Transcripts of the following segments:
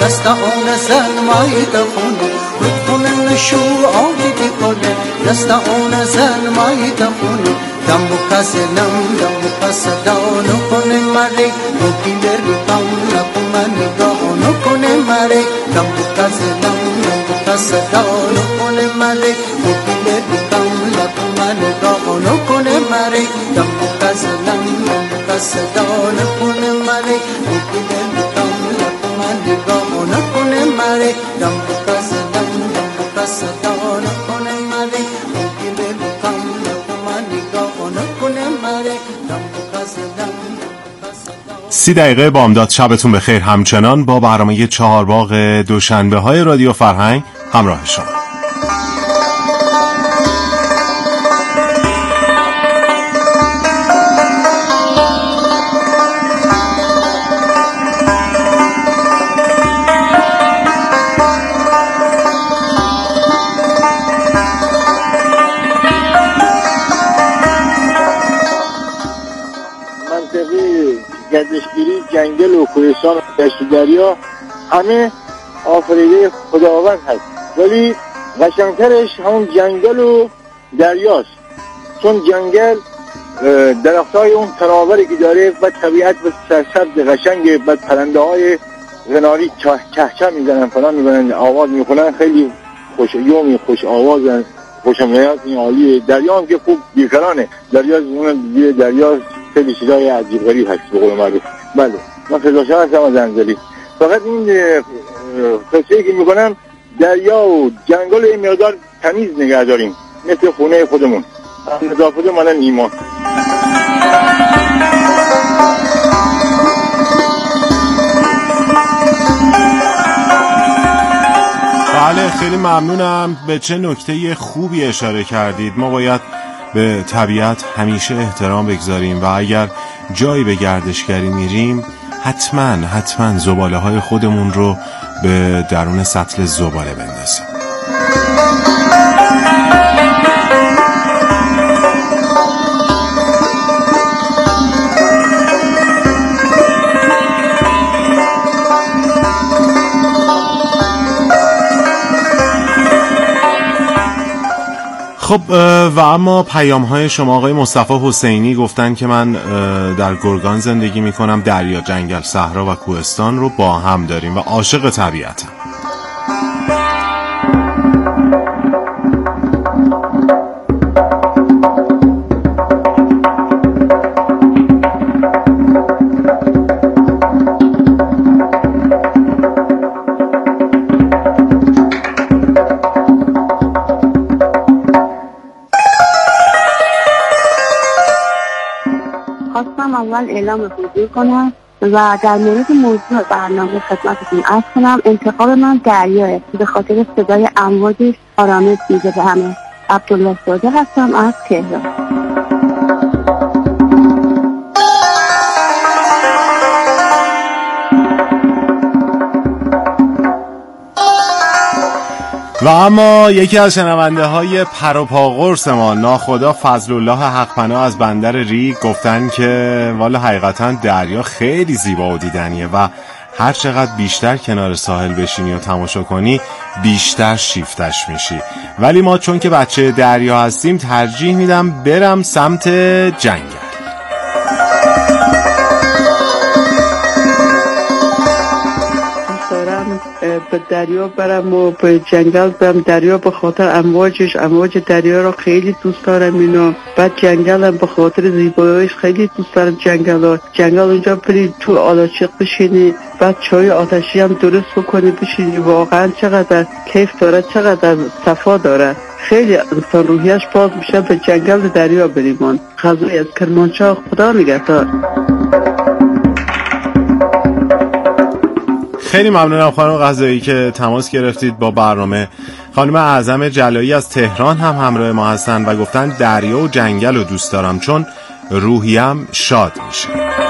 دست اون سلمای دخونه رودخونه نشو آبی کنه دست اون سلمای دخونه دم کسلم دم کسدانو کنه مری مکیلر کاملا کمن گانو کنه مری دم کسلم دم کسدانو کنه مری مکیلر کاملا کمن گانو کنه مری دم کسلم دم کسدانو کنه مری مکیلر کاملا کمن گانو کنه مری دم کسلم دم کسدانو کنه مری مکیلر کاملا کمن گانو کنه مری دم کسلم 30 دقیقه بامداد. شبتون بخیر. همچنان با برنامه چهارباغ دوشنبه های رادیو فرهنگ همراه شما. گردشگیری جنگل و کوهستان و دشت و دریا همه آفریده خداوند هست، ولی قشنگترش همون جنگل و دریاست، چون جنگل درختای اون تناوری که داره و طبیعت و سرسبز قشنگه و پرنده های غناری چهچه میزنن فلان میکنن آواز میخونن، خیلی خوشیومی خوش آوازن خوشمزه، این عالیه. دریا هم که خوب بیکرانه، دریا خیلی چیزای عجیب غریب هست به قول معروف. بله من فضاشاه هستم از انزلی، فقط این قصه‌ای که میکنم دریا و جنگل این مقدار تمیز نگه داریم مثل خونه خودمون، نظافت مانند ایمان. بله خیلی ممنونم. به چه نکته خوبی اشاره کردید. ما باید به طبیعت همیشه احترام بگذاریم و اگر جایی به گردشگری میریم حتما زباله های خودمون رو به درون سطل زباله بندازیم. خب و اما پیام های شما آقای مصطفی حسینی گفتن که من در گرگان زندگی می کنم، دریا، جنگل، صحرا و کوهستان رو با هم داریم و عاشق طبیعتم. اول اعلام حضور کنم و در مورد موضوع برنامه خدمتتون عرض کنم. انتخاب من دریاه، به خاطر صدای امواجش آرامش میده به همه. عبدالله زاده هستم از تهران. و اما یکی از شنونده های پروپاقرص ما ناخدا فضل الله حقپناه از بندر ریگ گفتن که والا حقیقتا دریا خیلی زیبا و دیدنیه و هر چقدر بیشتر کنار ساحل بشینی و تماشا کنی بیشتر شیفتش میشی، ولی ما چون که بچه دریا هستیم ترجیح میدم برم سمت جنگل. به دریا برم و به جنگل برم. دریا به خاطر امواج دریا رو خیلی دوست دارم اینو. بعد جنگل هم به خاطر زیباییش خیلی دوست دارم. جنگل اونجا بری تو آلاچیق بشینی، بعد چای آتشی هم درست بکنی بشینی، واقعا چقدر کیف داره، چقدر صفا داره. خیلی انسان روحیش باز میشه به جنگل دریا بریمون. غذای از کرمانشاه، خدا نگهدار. خیلی ممنونم خانم قضایی که تماس گرفتید با برنامه. خانم اعظم جلایی از تهران هم همراه ما هستن و گفتن دریا و جنگل رو دوست دارم چون روحیم شاد میشه.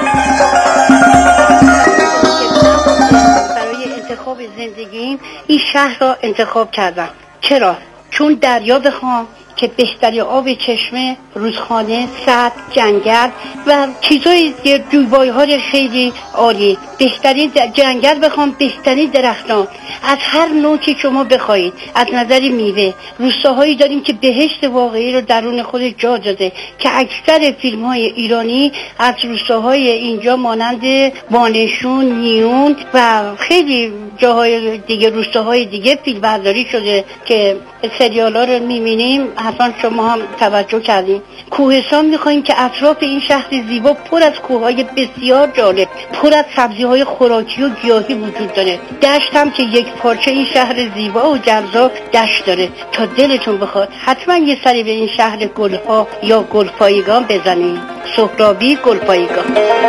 برای انتخاب زندگیم این شهر را انتخاب کردم. چرا؟ چون دریا بخوام که بهترین آب چشمه، رودخانه، سد، جنگل و چیزای جویبای‌های خیلی عالی. بهترین جنگل بخوام، بهترین درختان از هر نوع که شما بخواید، از نظر میوه. روستاهایی داریم که بهشت واقعی رو درون خود جا داده که اکثر فیلم‌های ایرانی از روستاهای اینجا مانند وانشون، نیون و خیلی جاهای دیگه، روستاهای دیگه فیلم برداری شده که سریالا رو می‌بینیم. حتما شما هم توجه کردین. کوهستان می‌خوایم که اطراف این شهر زیبا پر از کوه‌های بسیار جالب، پر از سبزی‌های خوراکی و گیاهی وجود داره. دشت هم که یک پارچه این شهر زیبا و جذاب دشت داره. تا دلتون بخواد حتما یه سری به این شهر گل‌ها یا گلپایگان بزنید. سهرابی گلپایگان.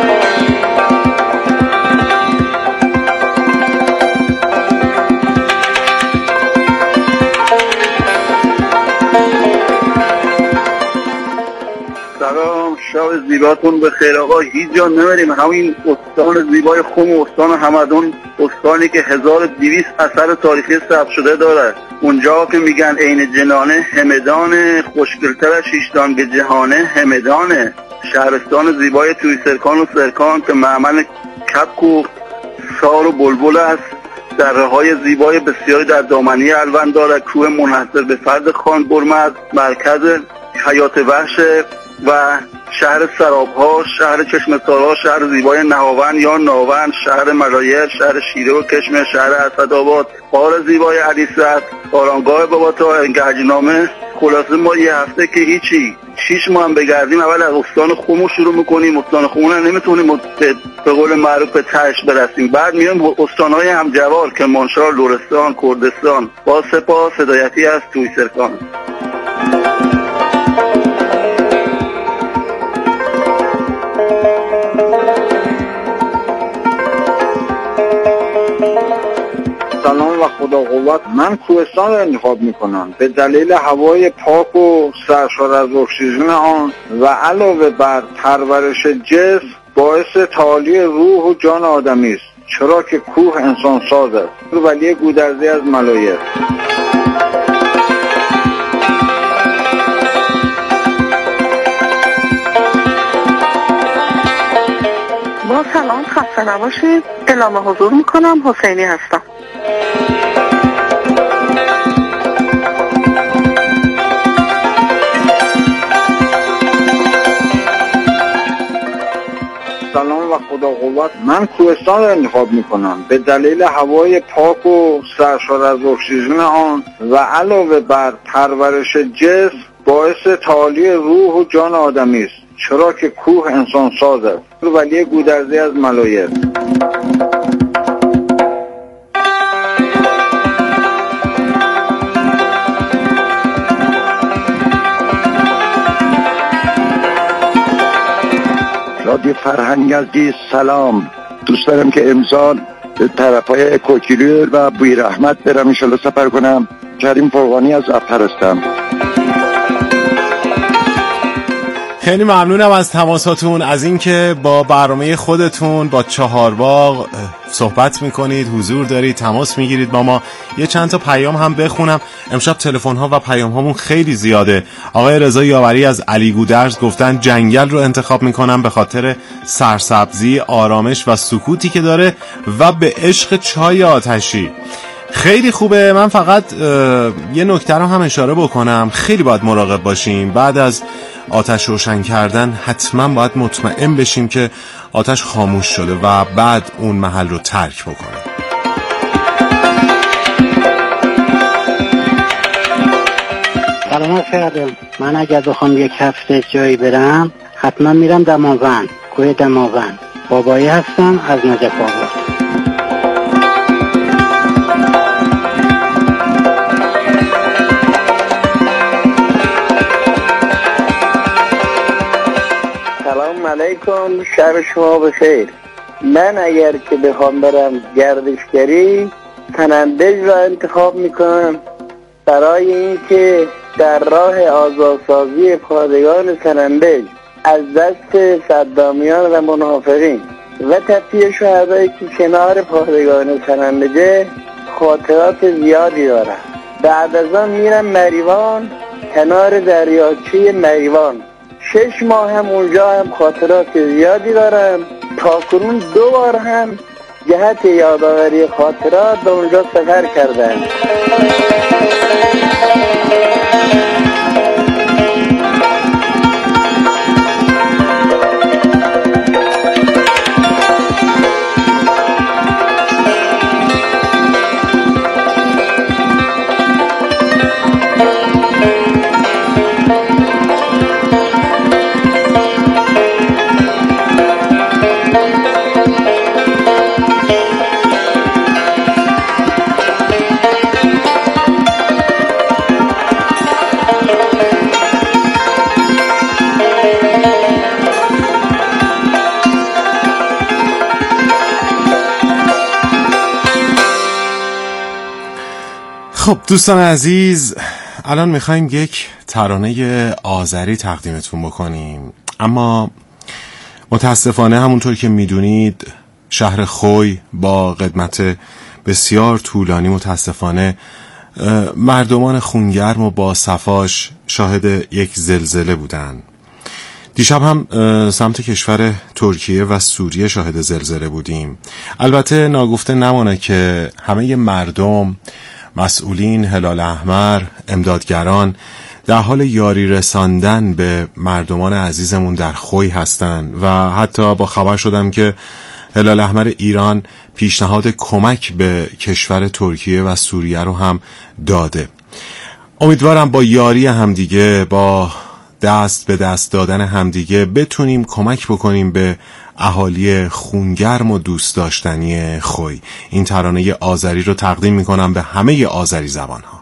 سلام، شب زیباتون به خیر. آقا هیچ جا نمیریم، همین استان زیبای خم و استان همدون، استانی که 1200 اثر تاریخی ثبت شده داره. اونجا که میگن عین جنانه همدانه، خوشگلتر شیشتان به جهانه همدانه. شهرستان زیبای توی سرکان و سرکان که معمل کپک و سار و بلبل است. دره‌های زیبای بسیاری در دامنه الوند داره. کوه منحصر به فرد خان برمز، مرکز حیات وحش و شهر سراب‌ها، شهر چشمه‌سارا، شهر زیبای نهاوند یا ناوند، شهر مرایر، شهر شیره و کشمه، شهر اسدآباد، غار زیبای علیسد، آرامگاه باباطاهر، گنجنامه. خلاصه ما یه هفته که هیچی 6 ماه هم بگردیم. اول از استان خم شروع میکنیم. استان خم نمیتونیم به قول معروف به تهش برسیم. بعد میایم استان‌های همجوار که کرمانشاه، لرستان، کردستان. با سپاس، هدایتی از توی سرکان. سلام و خدا قوت. من کوهستان را انتخاب میکنم به دلیل هوای پاک و سرشار از اکسیژن آن و علاوه بر پرورش جسم باعث تعالی روح و جان آدمی است، چرا که کوه انسان ساز است. ولی گودرزی از ملایر. با سلام، خسته نباشید. اعلام حضور میکنم. حسینی هستم. سلام و خدا قوت. من کوهستان را انتخاب میکنم به دلیل هوای پاک و سرشار از اکسیژن آن و علاوه بر پرورش جسم باعث تعالی روح و جان آدمی است، چرا که کوه انسان ساز است. ولی گودرزی از ملایر. رادیو فرهنگ عزیز سلام. دوست دارم که امسال به طرفای کوکیلو و بوی رحمت برم، انشالله سفر کنم. کریم فرغانی از اپر هستم. خیلی ممنونم از تماساتون، از اینکه با برنامه خودتون با چهارباغ صحبت میکنید، حضور دارید، تماس میگیرید با ما. یه چند تا پیام هم بخونم. امشب تلفن ها و پیام هامون خیلی زیاده. آقای رضا یاوری از علی گودرز گفتن جنگل رو انتخاب میکنم به خاطر سرسبزی، آرامش و سکوتی که داره و به عشق چای آتشی. خیلی خوبه. من فقط یه نکته رو هم اشاره بکنم. خیلی باید مراقب باشیم. بعد از آتش روشن کردن حتما باید مطمئن بشیم که آتش خاموش شده و بعد اون محل رو ترک بکنیم. سلام کردم. من اگر بخوام یک هفته جایی برم حتما میرم دماوند، کوه دماوند. بابایی هستم از نجف آباد. سلام علیکم، شب شما بخیر. من اگر که بخوام برم گردشگری تنندج را انتخاب میکنم برای اینکه در راه آزادسازی پادگان تنندج از دست صدامیان و منافقین و تطفیه شهدایی که کنار پادگان تنندج خاطرات زیادی دارم. بعد از آن میرم مریوان، کنار دریاچه میوان. 6 ماه هم اونجا هم خاطرات زیادی دارم. تا کنون 2 بار هم جهت یادآوری خاطرات به اونجا سفر کردم. خب دوستان عزیز، الان میخوایم یک ترانه آذری تقدیمتون بکنیم، اما متاسفانه همونطور که میدونید شهر خوی با قدمت بسیار طولانی متاسفانه مردمان خونگرم و با صفاش شاهد یک زلزله بودن. دیشب هم سمت کشور ترکیه و سوریه شاهد زلزله بودیم. البته ناگفته نمانه که همه مردم، مسئولین، هلال احمر، امدادگران در حال یاری رساندن به مردمان عزیزمون در خوی هستن و حتی با خبر شدم که هلال احمر ایران پیشنهاد کمک به کشور ترکیه و سوریه رو هم داده. امیدوارم با یاری همدیگه، با دست به دست دادن همدیگه بتونیم کمک بکنیم به اهالی خونگرم و دوست داشتنی خوی. این ترانه آذری رو تقدیم میکنم به همه آذری زبانها.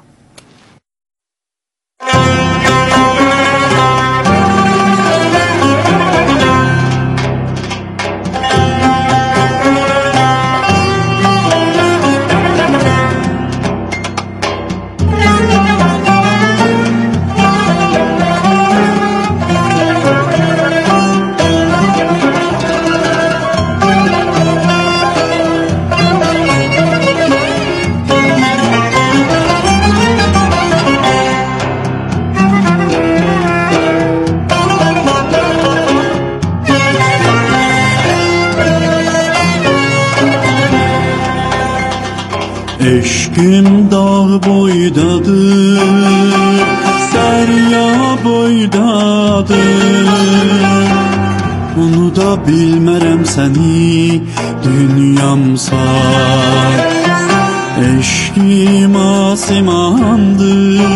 Eşkim dağ boydadır, derya boydadır. Unuda bilmərəm səni, dünyamsa. Eşkim asimandır,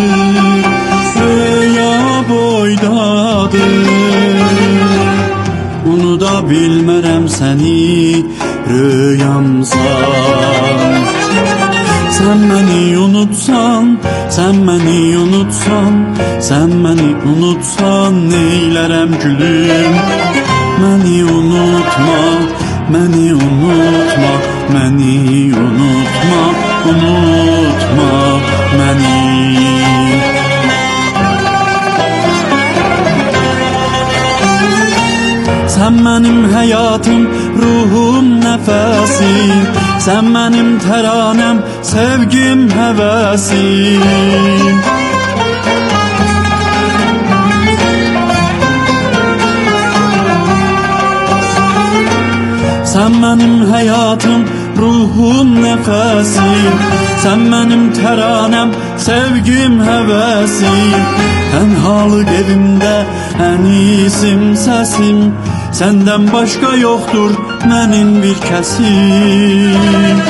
rüya boydadır. Unuda bilmərəm səni, rüyamsa. Sen beni unutsan, sen beni unutsan, sen beni unutsan neylərəm gülüm. Beni unutma, beni unutma, beni unutma, unutma beni. Sen benim hayatım, ruhum, nefesim. Sen benim teranem, sevgim, hevesim. Sen benim hayatım, ruhum, nefesim. Sen benim teranem, sevgim, hevesim. Tenhalık evimde en isim sesim. Senden başka yoktur benim bir kesim.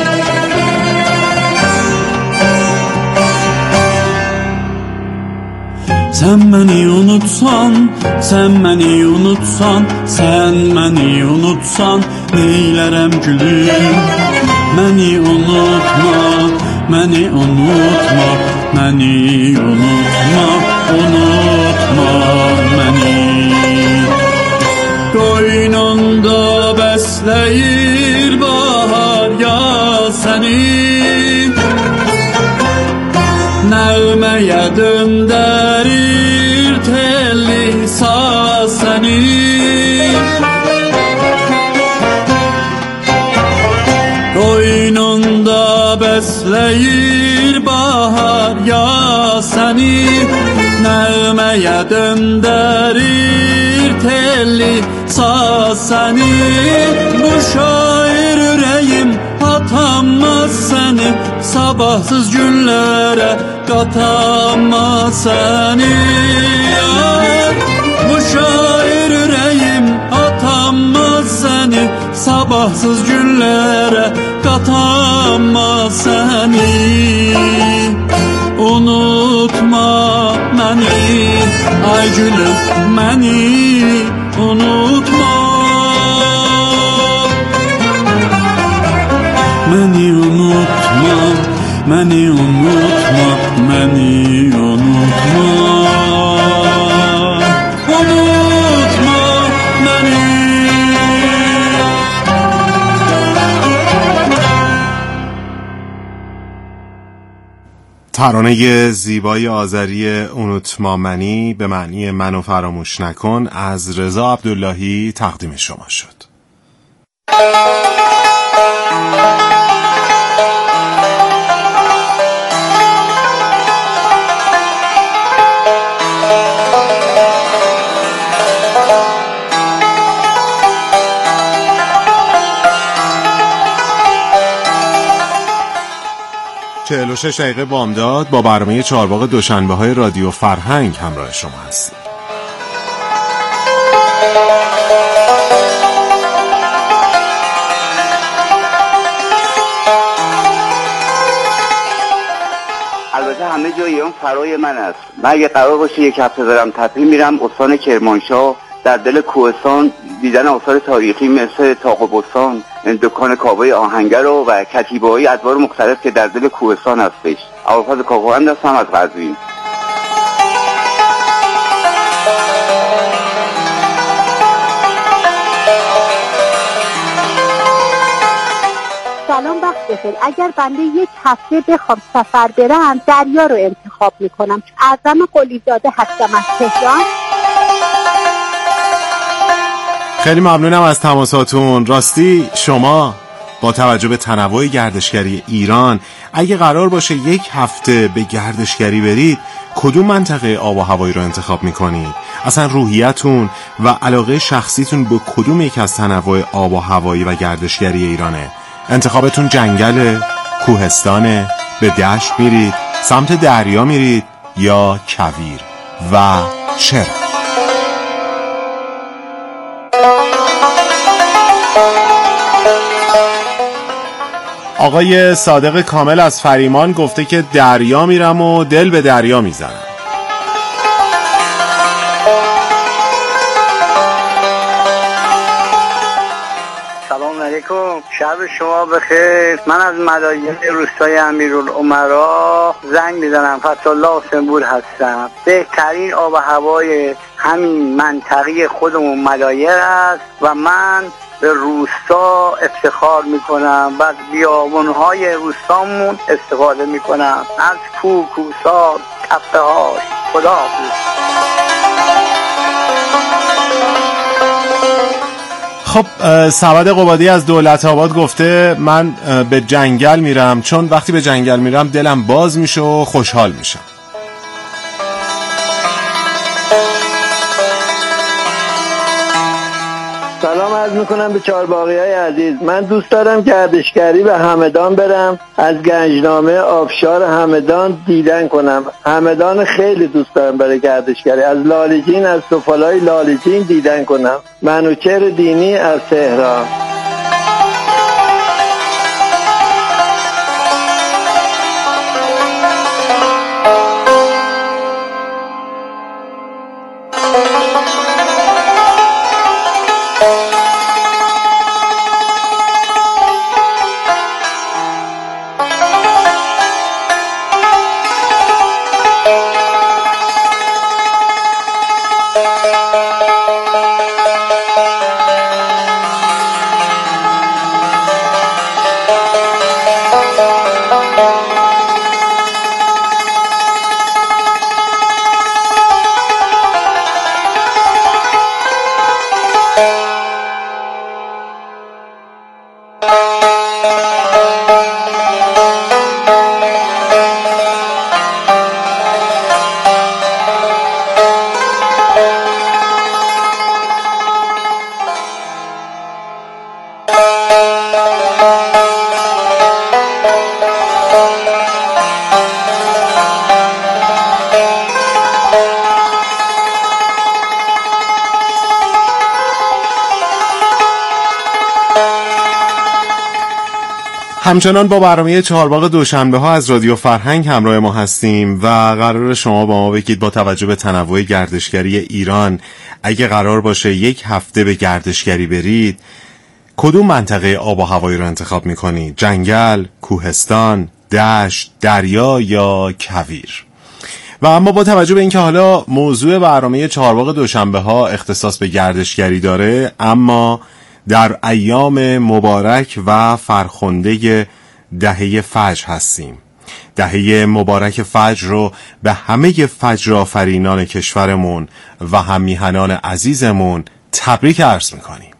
Sen beni unutsan, sen beni unutsan, sen beni unutsan neylərəm gülüm. Beni unutma, beni unutma, beni unutma, unutma beni. Qoynunda bəsləyir bahar ya səni, nəğməyə döndərir telli saz səni. Qoynunda bəsləyir bahar ya səni, Nəğməyə döndərir telli saz səni. Bu şair ürəyim atamaz səni, sabahsız günlərə qatamaz səni. Bu şair ürəyim atamaz səni, sabahsız günlərə qatamaz səni. Unutma məni, ay gülüm məni unutma. Məni unutma, məni unutma, məni unutma. Unutma məni. ترانه زیبای آذری اونوتما منی به معنی منو فراموش نکن از رضا عبداللهی تقدیم شما شد. 46 دقیقه بامداد با برنامه چهارباغ دوشنبه‌های رادیو فرهنگ همراه شما هستیم. البته همه جای ایران فرای من است. من اگه قرار باشه یک هفته دارم تفریح میرم استان کرمانشاه، در دل کوهستان دیدن آثار تاریخی مثل طاق و بستان، دکان کاوه آهنگر و کتیبه‌های ادوار مختلف که در دل کوهستان هستش. ابوالفضل کاکوان هستم از قزوین. سلام، وقت بخیر. اگر بنده یک هفته بخوام سفر برم دریا رو انتخاب میکنم. اعظم قلیزاده هستم از تهران. خیلی ممنونم از تماساتون. راستی شما با توجه به تنوع گردشگری ایران اگه قرار باشه یک هفته به گردشگری برید کدوم منطقه آب و هوایی رو انتخاب میکنید؟ اصلا روحیتون و علاقه شخصیتون به کدوم یک از تنوع آب و هوایی و گردشگری ایرانه؟ انتخابتون جنگل، کوهستانه، به دشت میرید، سمت دریا میرید یا کویر و چرا؟ آقای صادق کامل از فریمان گفته که دریا میرم و دل به دریا میزنم. سلام علیکم، شب شما بخیر. من از مداین روستای امیرالامرا زنگ میزنم. فتح‌الله حسین‌پور هستم. بهترین آب و هوای همین منطقه خودمون مداین است و من به روستا افتخار میکنم و از بیابان‌های روستامون استفاده میکنم، از کوسا، تپه هاش. خدا حافظ. خب سبد قبادی از دولت آباد گفته من به جنگل میرم چون وقتی به جنگل میرم دلم باز میشه و خوشحال میشم. سلام عرض میکنم به چهارباغی‌های عزیز. من دوست دارم گردشگری به همدان برم، از گنجنامه آبشار همدان دیدن کنم. همدان خیلی دوست دارم برای گردشگری، از لالجین، از سفالای لالجین دیدن کنم. منوچهر دینی از تهران. همچنان با برنامه چهارباغ دوشنبه ها از رادیو فرهنگ همراه ما هستیم و قرار شما با ما بگید با توجه به تنوع گردشگری ایران اگه قرار باشه یک هفته به گردشگری برید کدوم منطقه آب و هوایی رو انتخاب میکنید؟ جنگل، کوهستان، دشت، دریا یا کویر؟ و اما با توجه به اینکه حالا موضوع برنامه چهارباغ دوشنبه ها اختصاص به گردشگری داره، اما در ایام مبارک و فرخنده دهه فجر هستیم. دهه مبارک فجر رو به همه فجر آفرینان کشورمون و هم میهنان عزیزمون تبریک عرض میکنیم.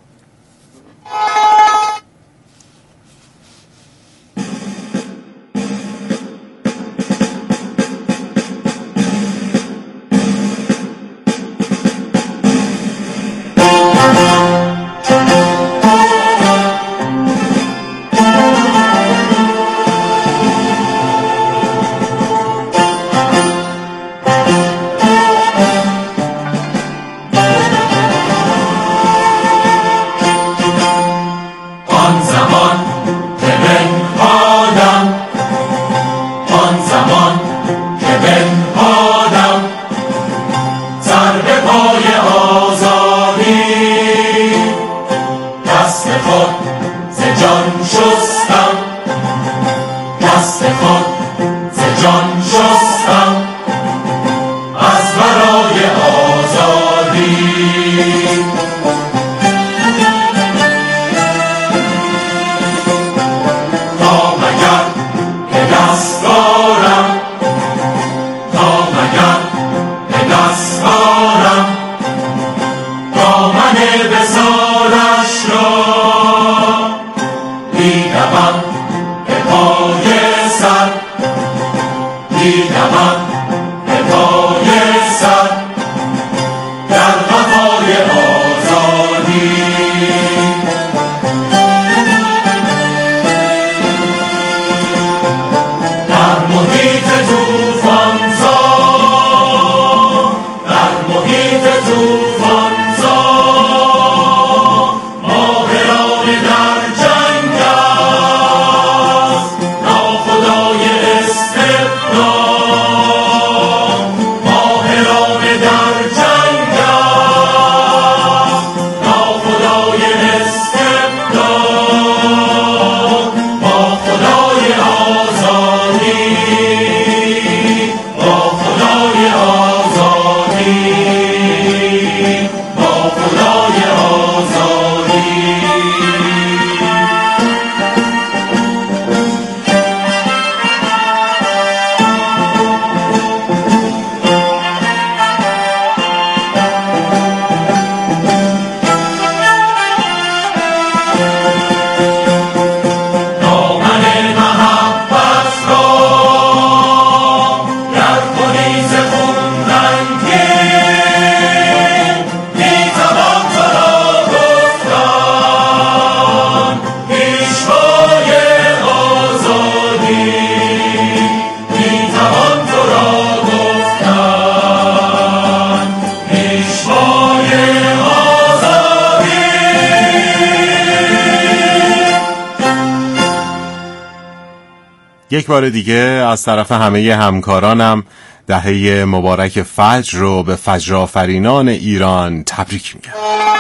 یک بار دیگه از طرف همه همکارانم دهه مبارک فجر رو به فجر آفرینان ایران تبریک میگم.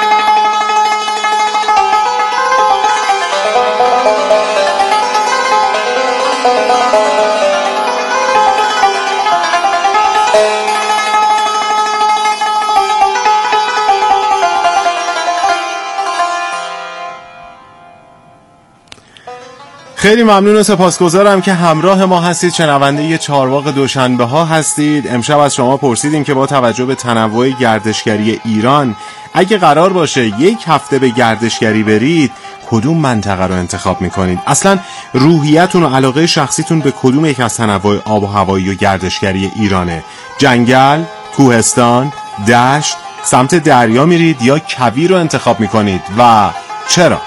خیلی ممنون و سپاسگزارم که همراه ما هستید. شنونده چهارباغ دوشنبه ها هستید. امشب از شما پرسیدیم که با توجه به تنوع گردشگری ایران اگه قرار باشه یک هفته به گردشگری برید کدوم منطقه رو انتخاب میکنید؟ اصلا روحیتون و علاقه شخصیتون به کدوم یک از تنوع آب و هوایی و گردشگری ایرانه؟ جنگل، کوهستان، دشت، سمت دریا میرید یا کویر رو انتخاب میکنید و چرا؟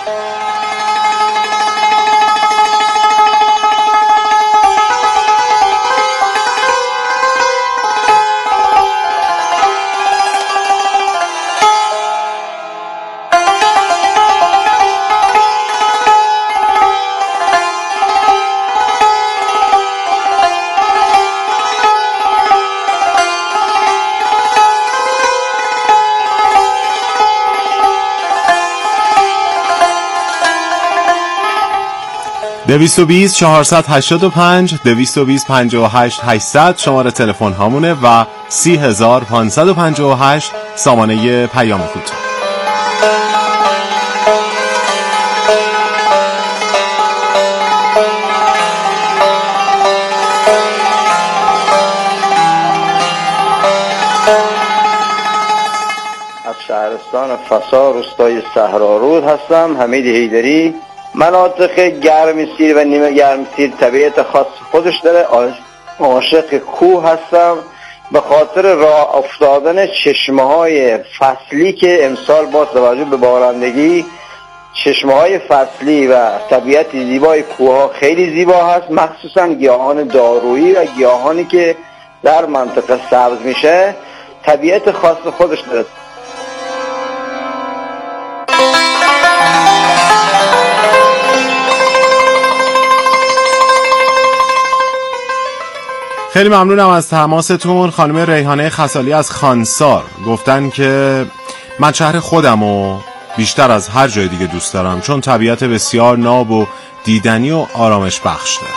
220 485 220 58 800 شماره تلفن هامونه و 30558 سامانه پیام کوتاه. از شهرستان فسا روستای صحرارود هستم، حمید حیدری. مناطق گرمسیر و نیمه گرمسیر طبیعت خاص خودش داره. عاشق کوه هستم به خاطر راه افتادن چشمه‌های فصلی که امسال با توجه به بارندگی چشمه‌های فصلی و طبیعت زیبای کوه‌ها خیلی زیبا هست، مخصوصا گیاهان دارویی و گیاهانی که در منطقه سبز میشه طبیعت خاص خودش داره. خیلی ممنونم از تماستون. خانم ریحانه خصالی از خانسار گفتن که من شهر خودمو بیشتر از هر جای دیگه دوست دارم چون طبیعت بسیار ناب و دیدنی و آرامش بخش داره.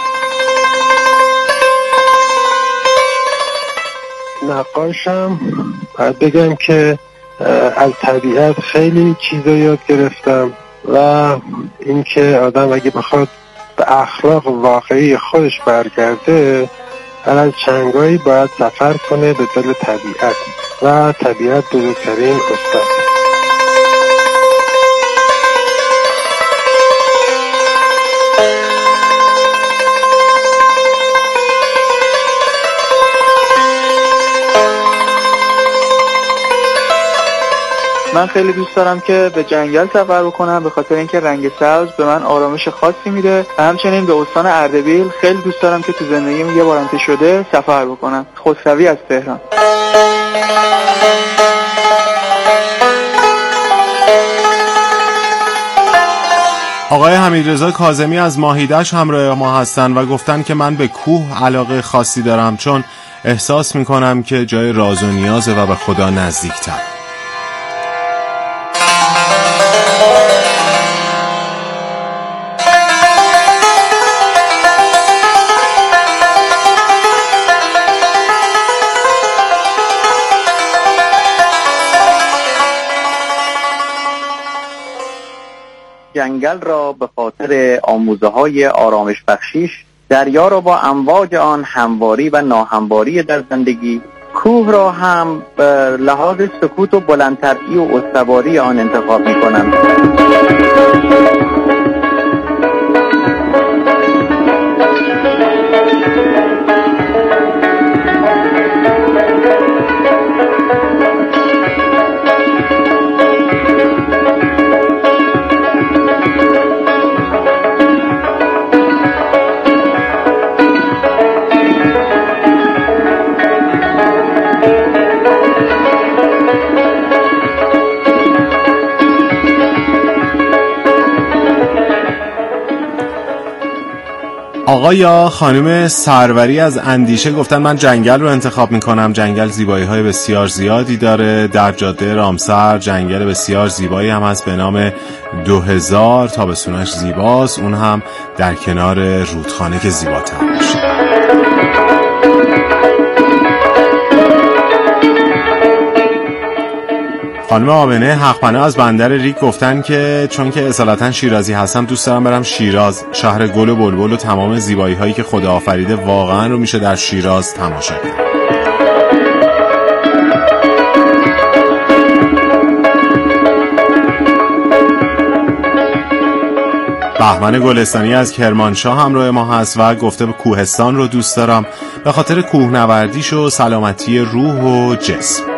نقاشم باید بگم که از طبیعت خیلی چیزا یاد گرفتم و اینکه آدم اگه بخواد به اخلاق واقعی خودش برگرده هر از چنگایی باید سفر کنه به دل طبیعت و طبیعت بزرگترین استاد. من خیلی دوست دارم که به جنگل سفر بکنم به خاطر اینکه رنگ سبز به من آرامش خاصی میده و همچنین به استان اردبیل خیلی دوست دارم که تو زندگیم یه بارنته شده سفر بکنم. خسروی از تهران. آقای حمیدرضا کاظمی از ماهیده‌اش همراه ما هستن و گفتن که من به کوه علاقه خاصی دارم چون احساس میکنم که جای راز و نیازه و به خدا نزدیکتر. جنگل را به خاطر آموزه‌های آرامش بخشیش، دریا را با امواج آن همواری و ناهمواری در زندگی، کوه را هم به لحاظ سکوت و بلندطبعی و استواری آن انتخاب می‌کنم. آقا یا خانم سروری از اندیشه گفتن من جنگل رو انتخاب میکنم. جنگل زیبایی های بسیار زیادی داره. در جاده رامسر جنگل بسیار زیبایی هم هست به نام 2000 تابستونش زیباست، اون هم در کنار رودخانه که زیباتر میشه. خانم آبنه حقپناه از بندر ریگ گفتن که چون که اصالتا شیرازی هستم دوست دارم برم شیراز، شهر گل و بلبل و تمام زیبایی هایی که خدا آفریده واقعا رو میشه در شیراز تماشا کرد. بهمن گلستانی از کرمانشاه همراه ما هست و گفته کوهستان رو دوست دارم به خاطر کوهنوردیش و سلامتی روح و جسم.